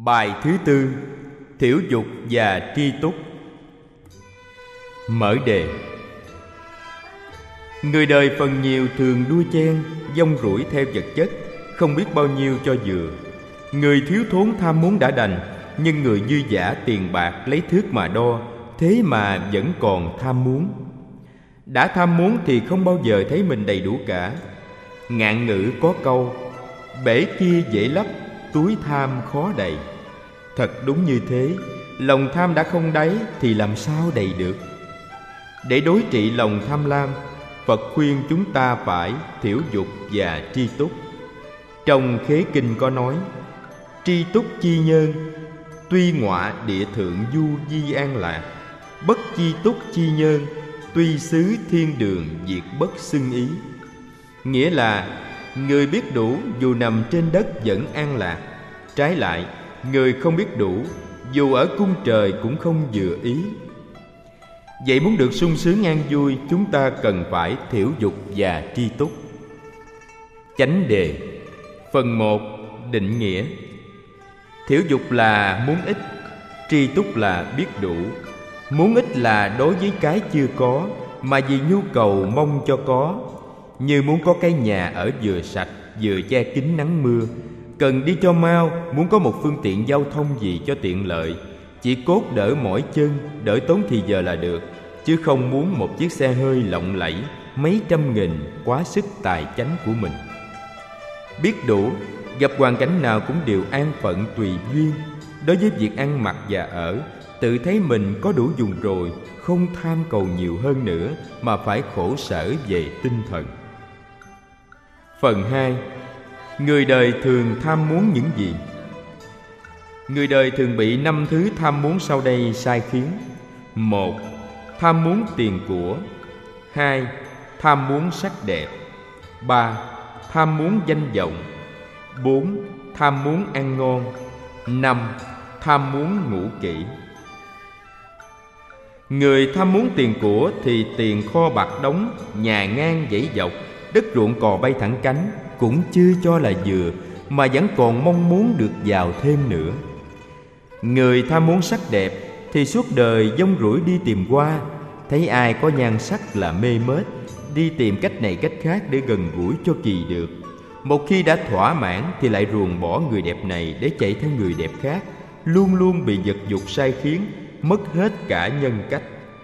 Bài thứ tư: Thiểu dục và tri túc. Mở đề: người đời phần nhiều thường đua chen, dông rủi theo vật chất, không biết bao nhiêu cho vừa. Người thiếu thốn tham muốn đã đành, nhưng người dư dả tiền bạc lấy thước mà đo, thế mà vẫn còn tham muốn. Đã tham muốn thì không bao giờ thấy mình đầy đủ cả. Ngạn ngữ có câu: bể kia dễ lấp, túi tham khó đầy. Thật đúng như thế, lòng tham đã không đáy thì làm sao đầy được. Để đối trị lòng tham lam, Phật khuyên chúng ta phải thiểu dục và tri túc. Trong Khế Kinh có nói: tri túc chi nhân, tuy ngọa địa thượng du di an lạc. Bất chi túc chi nhân, tuy xứ thiên đường diệt bất xưng ý. Nghĩa là người biết đủ dù nằm trên đất vẫn an lạc. Trái lại, người không biết đủ dù ở cung trời cũng không vừa ý. Vậy muốn được sung sướng an vui, chúng ta cần phải thiểu dục và tri túc. Chánh đề. Phần 1. Định nghĩa. Thiểu dục là muốn ít, tri túc là biết đủ. Muốn ít là đối với cái chưa có, mà vì nhu cầu mong cho có. Như muốn có cái nhà ở vừa sạch, vừa che kín nắng mưa. Cần đi cho mau, muốn có một phương tiện giao thông gì cho tiện lợi. Chỉ cốt đỡ mỏi chân, đỡ tốn thì giờ là được, chứ không muốn một chiếc xe hơi lộng lẫy mấy trăm nghìn quá sức tài chánh của mình. Biết đủ, gặp hoàn cảnh nào cũng đều an phận tùy duyên. Đối với việc ăn mặc và ở, tự thấy mình có đủ dùng rồi, không tham cầu nhiều hơn nữa, mà phải khổ sở về tinh thần. Phần 2. Người đời thường tham muốn những gì? Người đời thường bị 5 thứ tham muốn sau đây sai khiến. 1. Tham muốn tiền của. 2. Tham muốn sắc đẹp. 3. Tham muốn danh vọng. 4. Tham muốn ăn ngon. 5. Tham muốn ngủ kỹ. Người tham muốn tiền của thì tiền kho bạc đóng, nhà ngang dãy dọc, đất ruộng cò bay thẳng cánh cũng chưa cho là vừa, mà vẫn còn mong muốn được giàu thêm nữa. Người tham muốn sắc đẹp thì suốt đời dông rủi đi tìm qua, thấy ai có nhan sắc là mê mết, đi tìm cách này cách khác để gần gũi cho kỳ được. Một khi đã thỏa mãn thì lại ruồng bỏ người đẹp này để chạy theo người đẹp khác, luôn luôn bị vật dục sai khiến, mất hết cả nhân cách.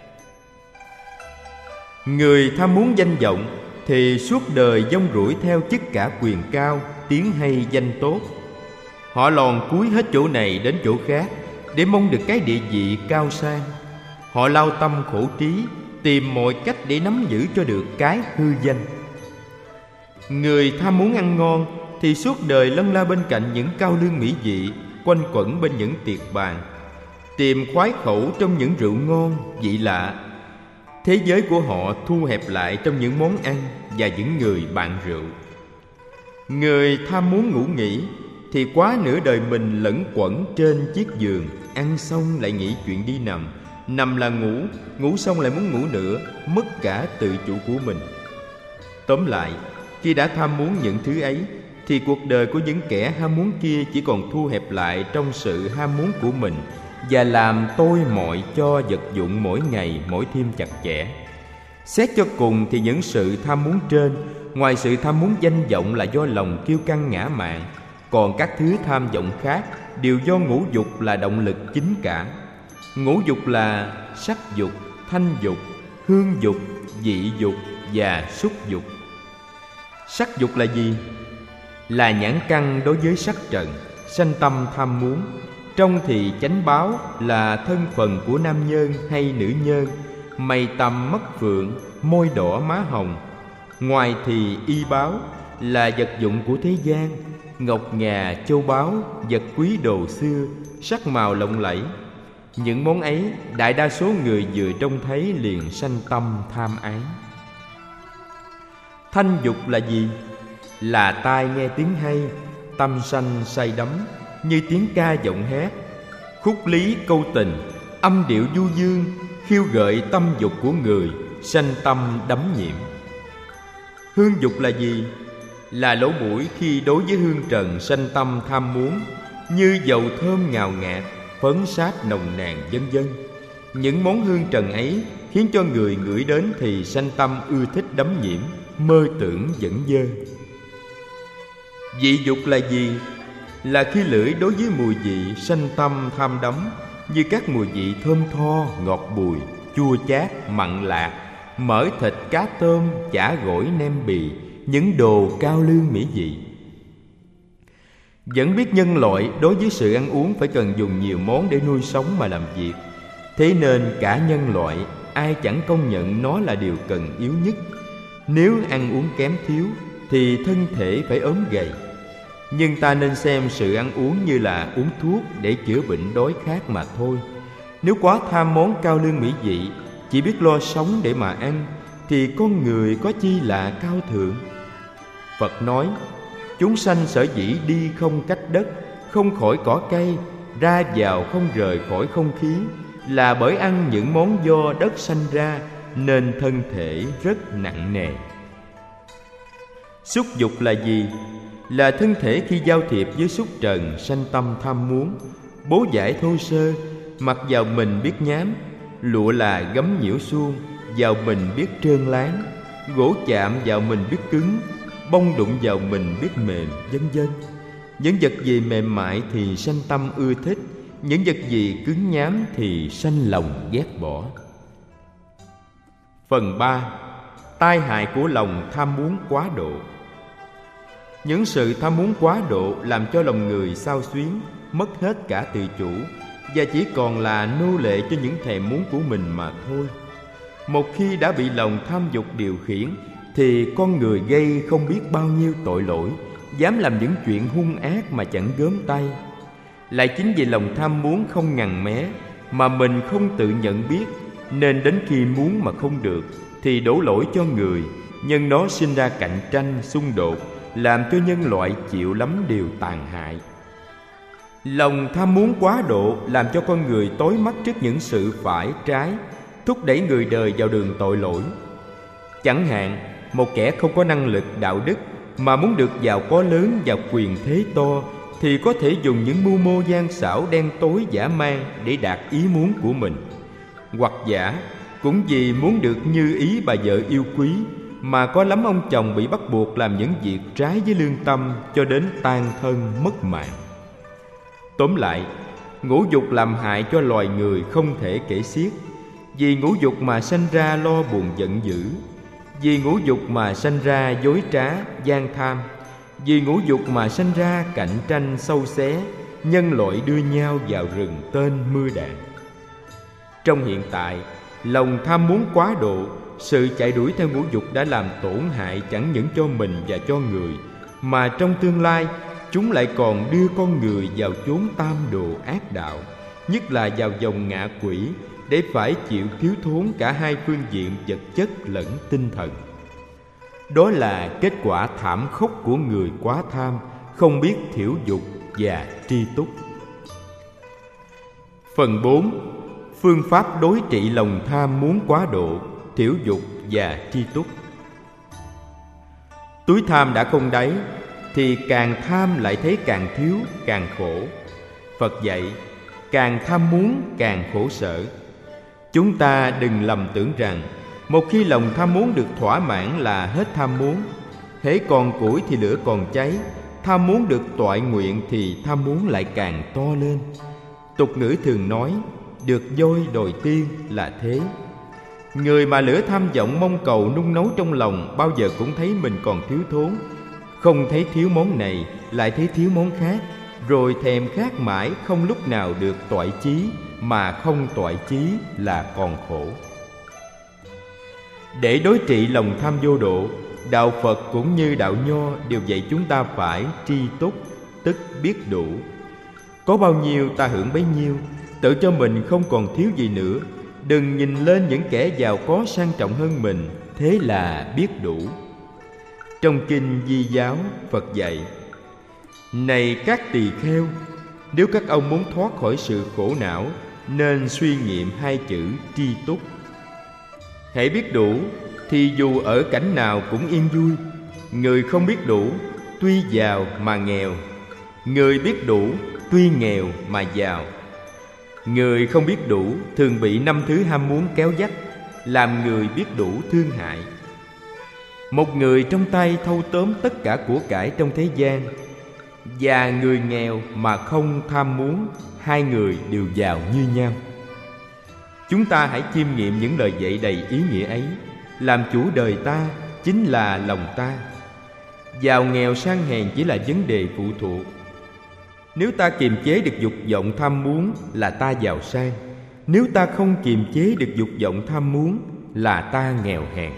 Người tham muốn danh vọng thì suốt đời dông rủi theo chức cả quyền cao, tiếng hay danh tốt. Họ lòn cúi hết chỗ này đến chỗ khác để mong được cái địa vị cao sang. Họ lao tâm khổ trí, tìm mọi cách để nắm giữ cho được cái hư danh. Người tham muốn ăn ngon thì suốt đời lân la bên cạnh những cao lương mỹ vị, quanh quẩn bên những tiệc bàn, tìm khoái khẩu trong những rượu ngon vị lạ. Thế giới của họ thu hẹp lại trong những món ăn và những người bạn rượu. Người tham muốn ngủ nghỉ thì quá nửa đời mình lẫn quẩn trên chiếc giường, ăn xong lại nghĩ chuyện đi nằm, nằm là ngủ, ngủ xong lại muốn ngủ nữa, mất cả tự chủ của mình. Tóm lại, khi đã tham muốn những thứ ấy thì cuộc đời của những kẻ ham muốn kia chỉ còn thu hẹp lại trong sự ham muốn của mình, và làm tôi mọi cho vật dụng mỗi ngày mỗi thêm chặt chẽ. Xét cho cùng thì những sự tham muốn trên, ngoài sự tham muốn danh vọng là do lòng kiêu căng ngã mạn, còn các thứ tham vọng khác đều do ngũ dục là động lực chính cả. Ngũ dục là sắc dục, thanh dục, hương dục, vị dục và xúc dục. Sắc dục là gì? Là nhãn căn đối với sắc trần, sanh tâm tham muốn. Trong thì chánh báo là thân phận của nam nhân hay nữ nhân, mày tằm mắt phượng, môi đỏ má hồng. Ngoài thì y báo là vật dụng của thế gian, ngọc ngà châu báu, vật quý đồ xưa, sắc màu lộng lẫy. Những món ấy đại đa số người vừa trông thấy liền sanh tâm tham ái. Thanh dục là gì? Là tai nghe tiếng hay, tâm sanh say đắm, như tiếng ca giọng hát, khúc lý câu tình, âm điệu du dương, khiêu gợi tâm dục của người, sanh tâm đắm nhiễm. Hương dục là gì? Là lỗ mũi khi đối với hương trần sanh tâm tham muốn, như dầu thơm ngào ngạt, phấn sáp nồng nàn vân vân. Những món hương trần ấy khiến cho người ngửi đến thì sanh tâm ưa thích đắm nhiễm, mơ tưởng dẫn dơ. Vị dục là gì? Là khi lưỡi đối với mùi vị sanh tâm tham đắm, như các mùi vị thơm tho, ngọt bùi, chua chát, mặn lạc, mỡ thịt, cá tôm, chả gỏi, nem bì, những đồ cao lương mỹ vị. Vẫn biết nhân loại đối với sự ăn uống phải cần dùng nhiều món để nuôi sống mà làm việc. Thế nên cả nhân loại ai chẳng công nhận nó là điều cần yếu nhất. Nếu ăn uống kém thiếu thì thân thể phải ốm gầy. Nhưng ta nên xem sự ăn uống như là uống thuốc để chữa bệnh đói khát mà thôi. Nếu quá tham món cao lương mỹ vị, chỉ biết lo sống để mà ăn, thì con người có chi là cao thượng. Phật nói, chúng sanh sở dĩ đi không cách đất, không khỏi cỏ cây, ra vào không rời khỏi không khí, là bởi ăn những món do đất sanh ra, nên thân thể rất nặng nề. Xúc dục là gì? Là thân thể khi giao thiệp với xúc trần sanh tâm tham muốn. Bố giải thô sơ, mặc vào mình biết nhám, lụa là gấm nhiễu suông, vào mình biết trơn láng, gỗ chạm vào mình biết cứng, bông đụng vào mình biết mềm, vân vân. Những vật gì mềm mại thì sanh tâm ưa thích, những vật gì cứng nhám thì sanh lòng ghét bỏ. Phần 3. Tai hại của lòng tham muốn quá độ. Những sự tham muốn quá độ làm cho lòng người xao xuyến, mất hết cả tự chủ, và chỉ còn là nô lệ cho những thèm muốn của mình mà thôi. Một khi đã bị lòng tham dục điều khiển, thì con người gây không biết bao nhiêu tội lỗi, dám làm những chuyện hung ác mà chẳng gớm tay. Lại chính vì lòng tham muốn không ngằn mé, mà mình không tự nhận biết, nên đến khi muốn mà không được thì đổ lỗi cho người, nhân nó sinh ra cạnh tranh, xung đột, làm cho nhân loại chịu lắm điều tàn hại. Lòng tham muốn quá độ làm cho con người tối mắt trước những sự phải trái, thúc đẩy người đời vào đường tội lỗi. Chẳng hạn, một kẻ không có năng lực đạo đức mà muốn được giàu có lớn và quyền thế to, thì có thể dùng những mưu mô gian xảo đen tối dã man để đạt ý muốn của mình. Hoặc giả cũng vì muốn được như ý bà vợ yêu quý mà có lắm ông chồng bị bắt buộc làm những việc trái với lương tâm, cho đến tan thân mất mạng. Tóm lại, ngũ dục làm hại cho loài người không thể kể xiết. Vì ngũ dục mà sanh ra lo buồn giận dữ, vì ngũ dục mà sanh ra dối trá, gian tham, vì ngũ dục mà sanh ra cạnh tranh sâu xé, nhân loại đưa nhau vào rừng tên mưa đạn. Trong hiện tại, lòng tham muốn quá độ, sự chạy đuổi theo ngũ dục đã làm tổn hại chẳng những cho mình và cho người, mà trong tương lai chúng lại còn đưa con người vào chốn tam đồ ác đạo, nhất là vào vòng ngạ quỷ, để phải chịu thiếu thốn cả hai phương diện vật chất lẫn tinh thần. Đó là kết quả thảm khốc của người quá tham, không biết thiểu dục và tri túc. Phần 4. Phương pháp đối trị lòng tham muốn quá độ, thiểu dục và tri túc. Túi tham đã không đáy, thì càng tham lại thấy càng thiếu, càng khổ. Phật dạy, càng tham muốn càng khổ sở. Chúng ta đừng lầm tưởng rằng một khi lòng tham muốn được thỏa mãn là hết tham muốn. Hễ còn củi thì lửa còn cháy. Tham muốn được toại nguyện thì tham muốn lại càng to lên. Tục ngữ thường nói, được voi đòi tiên là thế. Người mà lửa tham vọng mong cầu nung nấu trong lòng bao giờ cũng thấy mình còn thiếu thốn. Không thấy thiếu món này lại thấy thiếu món khác, rồi thèm khát mãi không lúc nào được toại chí, mà không toại chí là còn khổ. Để đối trị lòng tham vô độ, đạo Phật cũng như đạo Nho đều dạy chúng ta phải tri túc, tức biết đủ. Có bao nhiêu ta hưởng bấy nhiêu, tự cho mình không còn thiếu gì nữa. Đừng nhìn lên những kẻ giàu có sang trọng hơn mình, thế là biết đủ. Trong kinh Di Giáo, Phật dạy, này các tỳ kheo, nếu các ông muốn thoát khỏi sự khổ não, nên suy nghiệm hai chữ tri túc. Hãy biết đủ thì dù ở cảnh nào cũng yên vui. Người không biết đủ, tuy giàu mà nghèo. Người biết đủ tuy nghèo mà giàu. Người không biết đủ thường bị 5 thứ ham muốn kéo dắt, làm người biết đủ thương hại. Một người trong tay thâu tóm tất cả của cải trong thế gian, và người nghèo mà không tham muốn, hai người đều giàu như nhau. Chúng ta hãy chiêm nghiệm những lời dạy đầy ý nghĩa ấy. Làm chủ đời ta chính là lòng ta. Giàu nghèo sang hèn chỉ là vấn đề phụ thuộc. Nếu ta kiềm chế được dục vọng tham muốn là ta giàu sang. Nếu ta không kiềm chế được dục vọng tham muốn là ta nghèo hèn.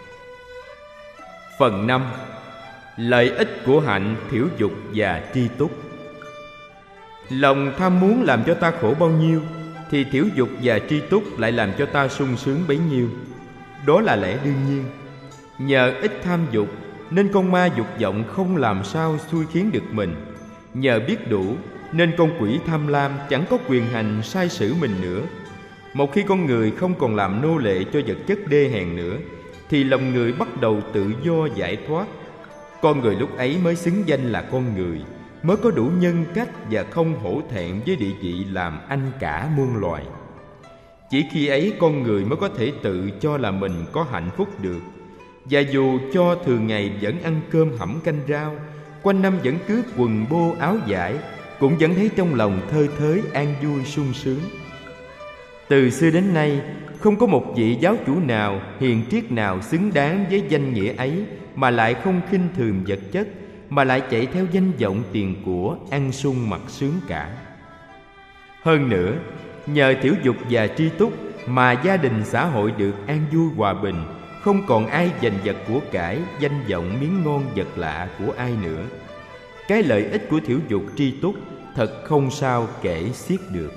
Phần 5. Lợi ích của hạnh, thiểu dục và tri túc. Lòng tham muốn làm cho ta khổ bao nhiêu, thì thiểu dục và tri túc lại làm cho ta sung sướng bấy nhiêu. Đó là lẽ đương nhiên. Nhờ ít tham dục nên con ma dục vọng không làm sao xui khiến được mình. Nhờ biết đủ nên con quỷ tham lam chẳng có quyền hành sai sử mình nữa. Một khi con người không còn làm nô lệ cho vật chất đê hèn nữa, thì lòng người bắt đầu tự do giải thoát. Con người lúc ấy mới xứng danh là con người, mới có đủ nhân cách và không hổ thẹn với địa vị làm anh cả muôn loài. Chỉ khi ấy con người mới có thể tự cho là mình có hạnh phúc được. Và dù cho thường ngày vẫn ăn cơm hẩm canh rau, quanh năm vẫn cứ quần bô áo vải, cũng vẫn thấy trong lòng thơi thới an vui sung sướng. Từ xưa đến nay, không có một vị giáo chủ nào, hiền triết nào xứng đáng với danh nghĩa ấy mà lại không khinh thường vật chất, mà lại chạy theo danh vọng tiền của, ăn sung mặc sướng cả. Hơn nữa, nhờ thiểu dục và tri túc mà gia đình xã hội được an vui hòa bình, không còn ai giành giật của cải, danh vọng miếng ngon vật lạ của ai nữa. Cái lợi ích của thiểu dục tri túc thật không sao kể xiết được.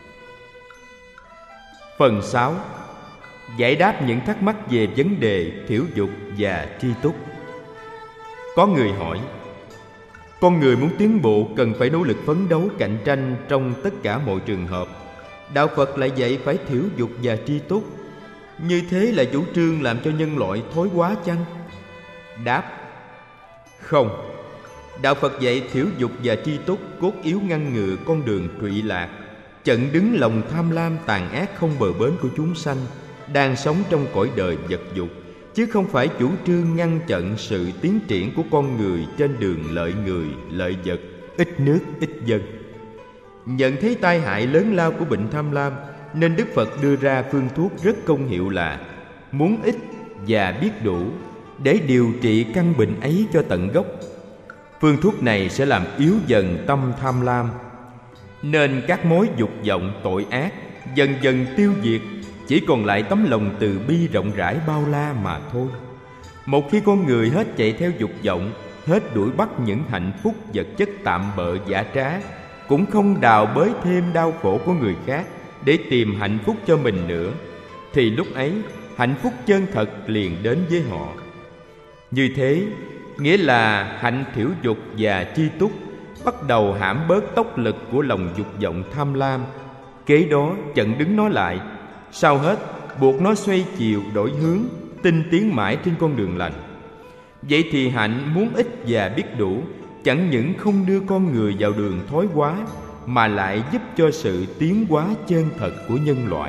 Phần 6. Giải đáp những thắc mắc về vấn đề thiểu dục và tri túc. Có người hỏi: con người muốn tiến bộ cần phải nỗ lực phấn đấu cạnh tranh trong tất cả mọi trường hợp. Đạo Phật lại dạy phải thiểu dục và tri túc. Như thế là chủ trương làm cho nhân loại thối quá chăng? Đáp: không. Đạo Phật dạy thiểu dục và tri túc cốt yếu ngăn ngừa con đường trụy lạc, chặn đứng lòng tham lam tàn ác không bờ bến của chúng sanh đang sống trong cõi đời vật dục, chứ không phải chủ trương ngăn chặn sự tiến triển của con người trên đường lợi người, lợi vật, ít nước, ít dân. Nhận thấy tai hại lớn lao của bệnh tham lam, nên Đức Phật đưa ra phương thuốc rất công hiệu là muốn ít và biết đủ, để điều trị căn bệnh ấy cho tận gốc. Phương thuốc này sẽ làm yếu dần tâm tham lam, nên các mối dục vọng tội ác dần dần tiêu diệt, chỉ còn lại tấm lòng từ bi rộng rãi bao la mà thôi. Một khi con người hết chạy theo dục vọng, hết đuổi bắt những hạnh phúc vật chất tạm bợ giả trá, cũng không đào bới thêm đau khổ của người khác để tìm hạnh phúc cho mình nữa, thì lúc ấy hạnh phúc chân thật liền đến với họ. Như thế nghĩa là hạnh thiểu dục và tri túc bắt đầu hãm bớt tốc lực của lòng dục vọng tham lam, kế đó chặn đứng nó lại, sau hết buộc nó xoay chiều đổi hướng, tinh tiến mãi trên con đường lành. Vậy thì hạnh muốn ít và biết đủ chẳng những không đưa con người vào đường thói hóa, mà lại giúp cho sự tiến hóa chân thật của nhân loại.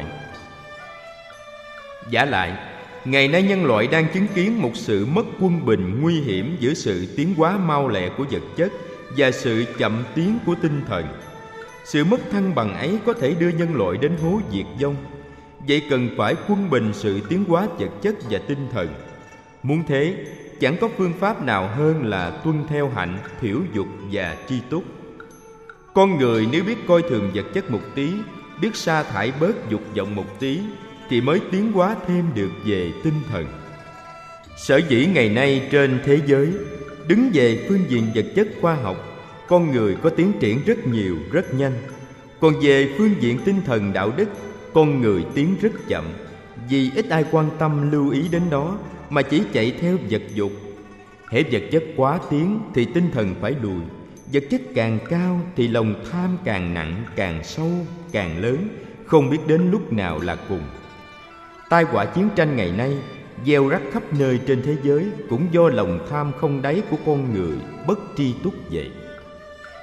Vả lại, ngày nay nhân loại đang chứng kiến một sự mất quân bình nguy hiểm giữa sự tiến hóa mau lẹ của vật chất và sự chậm tiến của tinh thần. Sự mất thăng bằng ấy có thể đưa nhân loại đến hố diệt vong. Vậy cần phải quân bình sự tiến hóa vật chất và tinh thần. Muốn thế, chẳng có phương pháp nào hơn là tuân theo hạnh, thiểu dục và tri túc. Con người nếu biết coi thường vật chất một tí, biết sa thải bớt dục vọng một tí, thì mới tiến hóa thêm được về tinh thần. Sở dĩ ngày nay trên thế giới, đứng về phương diện vật chất khoa học, con người có tiến triển rất nhiều, rất nhanh. Còn về phương diện tinh thần đạo đức, con người tiến rất chậm, vì ít ai quan tâm lưu ý đến đó, mà chỉ chạy theo vật dục. Hễ vật chất quá tiến thì tinh thần phải lùi. Vật chất càng cao thì lòng tham càng nặng, càng sâu, càng lớn, không biết đến lúc nào là cùng. Tai họa chiến tranh ngày nay gieo rắc khắp nơi trên thế giới cũng do lòng tham không đáy của con người bất tri túc vậy.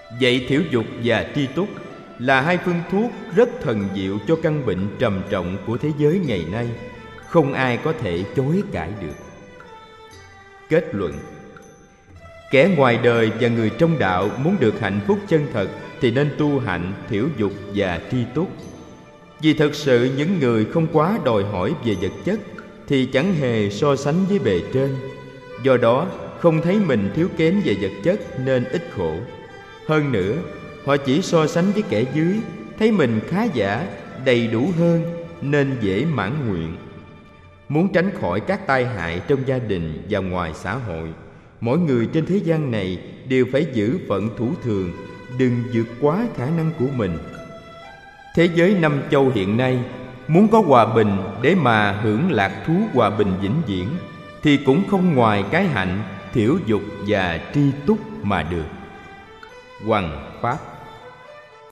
Vậy thiểu dục và tri túc là hai phương thuốc rất thần diệu cho căn bệnh trầm trọng của thế giới ngày nay, không ai có thể chối cãi được. Kết luận: kẻ ngoài đời và người trong đạo muốn được hạnh phúc chân thật thì nên tu hạnh thiểu dục và tri túc. Vì thật sự những người không quá đòi hỏi về vật chất thì chẳng hề so sánh với bề trên, do đó không thấy mình thiếu kém về vật chất nên ít khổ. Hơn nữa, họ chỉ so sánh với kẻ dưới, thấy mình khá giả, đầy đủ hơn nên dễ mãn nguyện. Muốn tránh khỏi các tai hại trong gia đình và ngoài xã hội, mỗi người trên thế gian này đều phải giữ phận thủ thường, đừng vượt quá khả năng của mình. Thế giới năm châu hiện nay muốn có hòa bình để mà hưởng lạc thú hòa bình vĩnh viễn thì cũng không ngoài cái hạnh thiểu dục và tri túc mà được. Hoằng Pháp.